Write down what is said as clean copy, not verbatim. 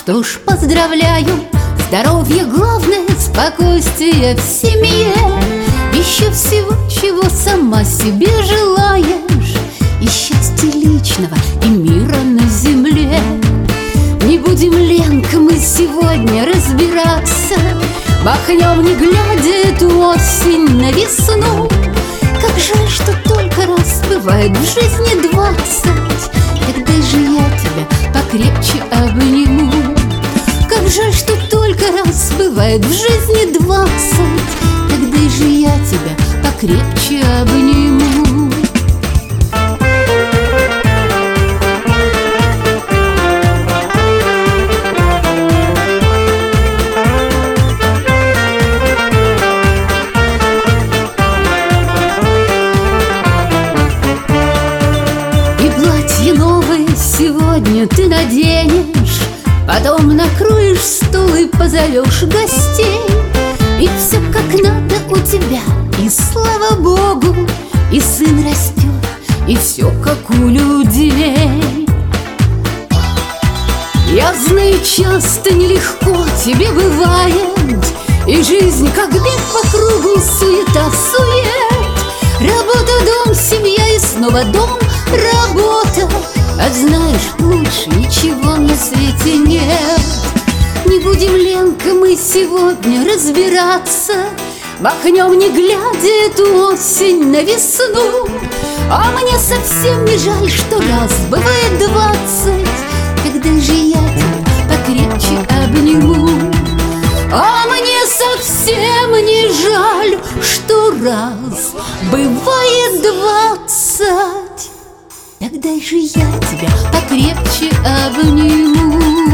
Что ж, поздравляю, здоровье главное, спокойствие в семье. Еще всего, чего сама себе желаешь, и счастья личного, и мира на земле. Не будем, Ленка, мы сегодня разбираться, махнем, не глядя, эту осень на весну. Как жаль, что только раз бывает в жизни 20. Когда же я тебя покрепче обниму? Как жаль, что только раз бывает в жизни 20. Когда же я тебя покрепче обниму? Сегодня ты наденешь, потом накроешь стол и позовешь гостей. И все как надо у тебя, и слава Богу, и сын растет, и все как у людей. Я знаю, часто нелегко тебе бывает, и жизнь как бег по кругу, суета, сует. Работа, дом, семья и снова дом, работа. А знаешь, лучше ничего на свете нет. Не будем, Ленка, мы сегодня разбираться, махнем, не глядя, эту осень на весну. А мне совсем не жаль, что раз бывает 20. Когда же я тебя покрепче обниму? А мне совсем не жаль, что раз бывает 20. Когда же я тебя покрепче обниму?